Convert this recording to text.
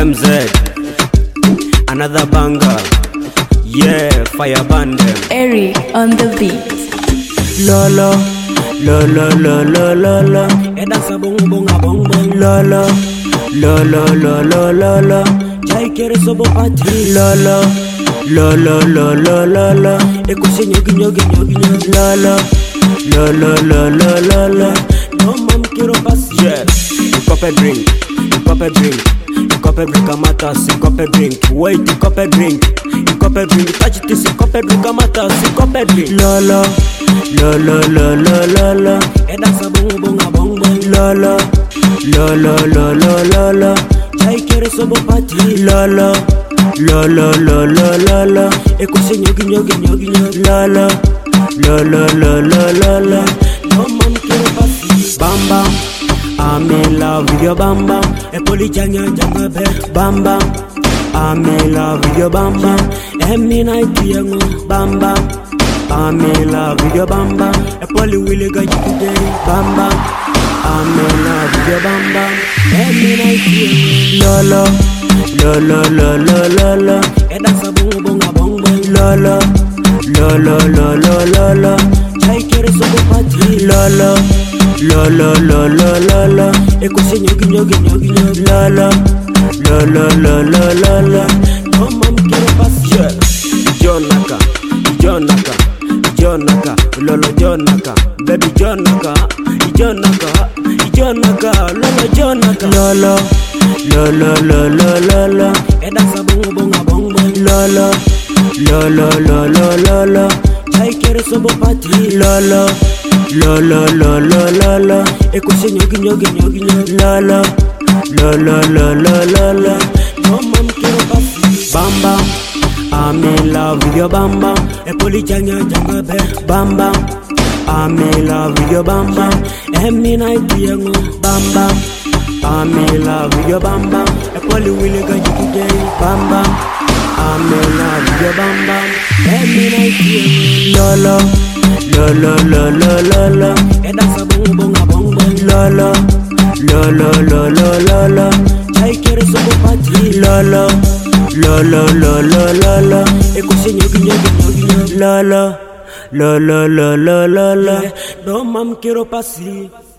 MZ, another banger. Yeah, fire band them. Eri on the beat. Lolo, lolo, lolo, lolo. Eda sabong bonga bong bong. Lolo, lolo, lolo, lolo. Jai kere sobo pati. Lolo, lolo, lolo, lolo. Ekuse nyogi nyogi nyogi nyogi. Lolo, lolo, lolo, lolo. No mam kiro pas. Yeah, cop a drink, cop a drink. Cop a drink, amata, si cop a drink. Wait, cop a drink. Cop a drink, touch it, si cop a drink, amata, si cop a drink. Lolo, lolo, lolo, lolo. Eda sabong bonga bong bong. Lolo, lolo, lolo, lolo. Jai kere sobo pati. Lolo, lolo, lolo, lolo. Ekuse nyogi nyogi nyogi nyogi. Lolo, lolo, lolo, lolo. No man kere pasi. Bam bam. I'm in love with your bam bam. Epoli janya janga be bam bam. I'm in love with your bam bam. Emi na itiyango bam bam. I'm in love with your bam bam. Epoli wile gaji today bam bam. I'm in love with your bam bam. Emi na itiyango lolo, lolo, lolo, lolo. Eda sabong bonga bong bong. Lolo, lolo, lolo, lolo. Jai kere sobo pati. Lolo, lolo, lolo, lolo. Ekuse nyogi nyogi nyogi nyogi. Lolo, lolo, lolo, lolo. No mam kere pas. Yeah, Jonaka, Jonaka, Jonaka, lolo Jonaka, baby Jonaka, Jonaka, Jonaka, lolo Jonaka. Lolo, lolo, lolo, lolo. Eda sabong bonga bong bong. Lolo, lolo, lolo, lolo. Jai kere sobo pati. Lolo, lolo, lolo, lolo. Ekuse nyogi nyogi nyogi nyogi. Lolo, lolo, lolo, lolo. No mam kero pasi. Bam bam. I'm in love with your bam bam. Epoli janya janga be bam bam. I'm in love with your bam bam. Emi na itiyango bam bam. I'm in love with your bam bam. Epoli wile gaji today bam bam. I'm in love with your bam bam. Emi na itiyango lolo, lolo, lolo, lolo. Eda sabong bonga bong bong. Lolo, lolo, lolo, lolo. Jai kere sobo pati. Lolo, lolo, lolo, lolo. Ekuse nyogi nyogi nyogi nyogi. Lolo, lolo, lolo, lolo. No mam kero pasi.